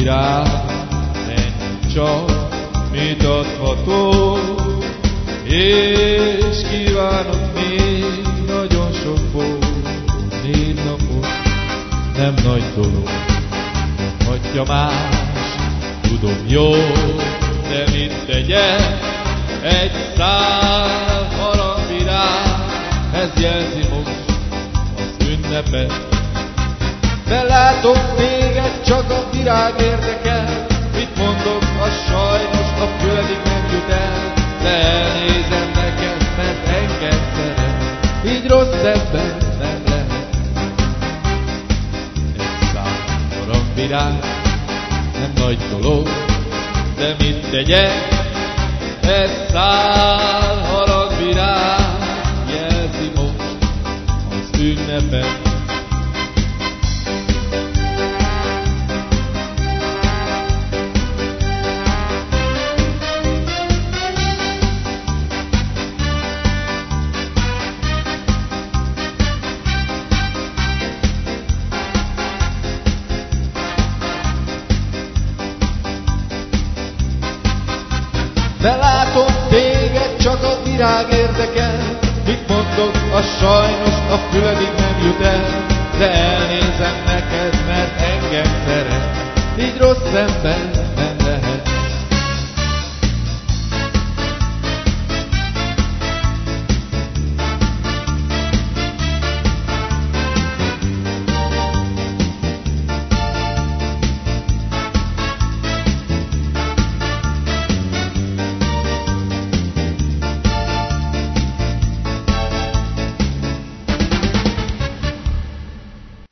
virág, ennyi csak, mit adható, és kívánok még nagyon sok boldog 4 napot, nem nagy dolog, hagyja más, tudom jól, de mit tegyek, egy szál harangvirág, ez jelzi most az ünnepet. Belátok téged, csak a virág érdekel, mit mondok, az sajnos a füledig nem jut el, de elnézem neked, mert engem szeret, így rossz ebben nem lehet. Egy szál harangvirág, nem nagy dolog, de mit tegyek, egy szál harangvirág, jelzi most az ünnepet. Belátom téged, csak a virág érdekel, mit mondok, az sajnos a füledig nem jut el, de elnézem neked, mert engem szeret, így rossz ember